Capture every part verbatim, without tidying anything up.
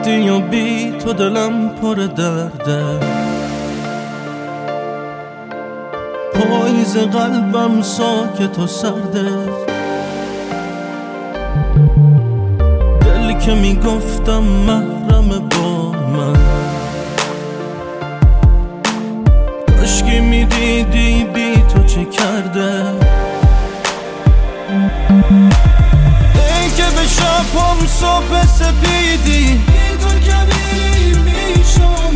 رفتی و بی تو دلم پر درده، پاییز قلبم ساکت و سرده. دل که میگفتم محرم با من، کاشکی میدیدی بی تو چه کرده. ای که به شبم صبح سپیدی، بی تو کبیر میشم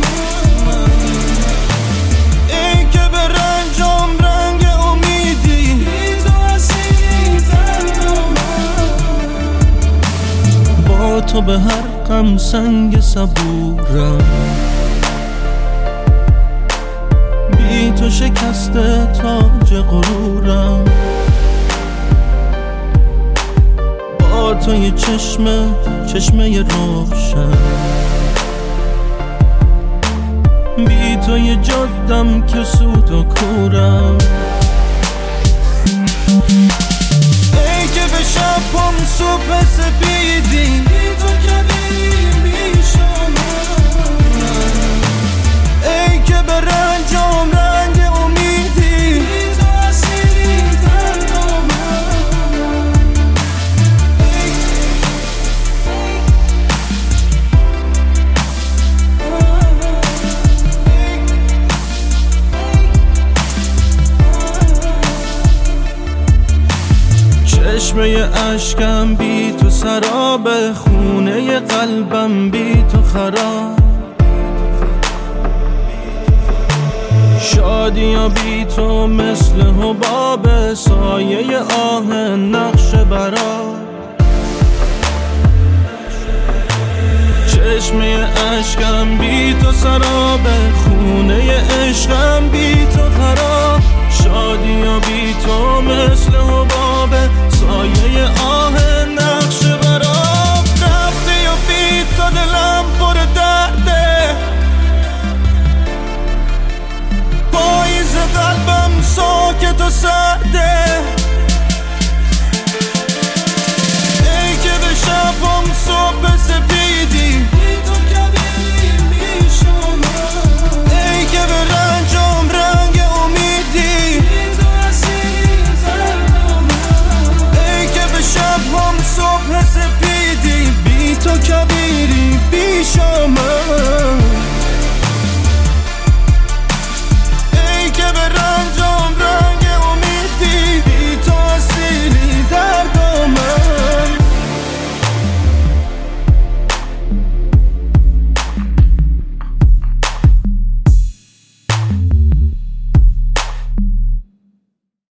من. ای که به رنجام رنگ امیدی، بی تو اسیری دردم من. با تو به هر غم سنگ صبورم، بی تو شکسته تاج غرورم. با تو یه چشمه چشمه روشن، بی تو یه جادم که سود و کورم. ای که به شبم صبح سپیدی، بی تو کبیر میشم من. ای که به رنجام رنگ امیدی، بی تو اسیری دردم من. چشمه اشکم بی تو سراب، خونه قلبم بی تو خراب. شادی یا بی تو مثل حباب، سایه آه نقش برا. چشمه اشکم بی تو سراب، خونه عشقم بی تو خراب. شادی یا بی